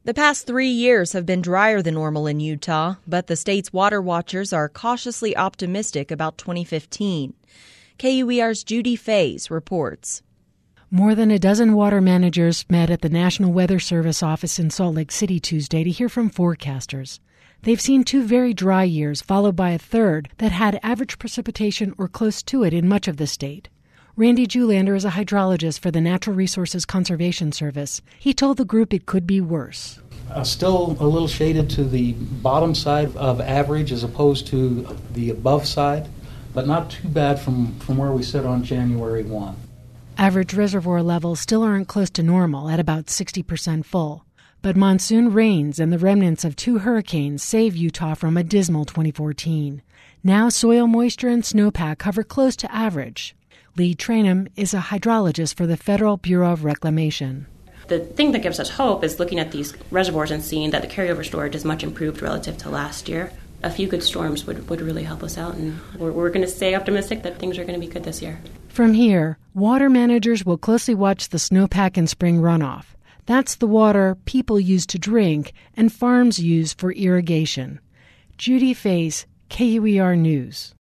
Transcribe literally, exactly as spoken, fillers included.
The past three years have been drier than normal in Utah, but the state's water watchers are cautiously optimistic about twenty fifteen. K U E R's Judy Faze reports. More than a dozen water managers met at the National Weather Service office in Salt Lake City Tuesday to hear from forecasters. They've seen two very dry years, followed by a third that had average precipitation or close to it in much of the state. Randy Julander is a hydrologist for the Natural Resources Conservation Service. He told the group it could be worse. Uh, still a little shaded to the bottom side of average as opposed to the above side, but not too bad from, from where we sit on January first. Average reservoir levels still aren't close to normal at about sixty percent full. But monsoon rains and the remnants of two hurricanes saved Utah from a dismal twenty fourteen. Now soil moisture and snowpack hover close to average. Lee Trainum is a hydrologist for the Federal Bureau of Reclamation. The thing that gives us hope is looking at these reservoirs and seeing that the carryover storage is much improved relative to last year. A few good storms would, would really help us out, and we're, we're going to stay optimistic that things are going to be good this year. From here, water managers will closely watch the snowpack and spring runoff. That's the water people use to drink and farms use for irrigation. Judy Faze, K U E R News.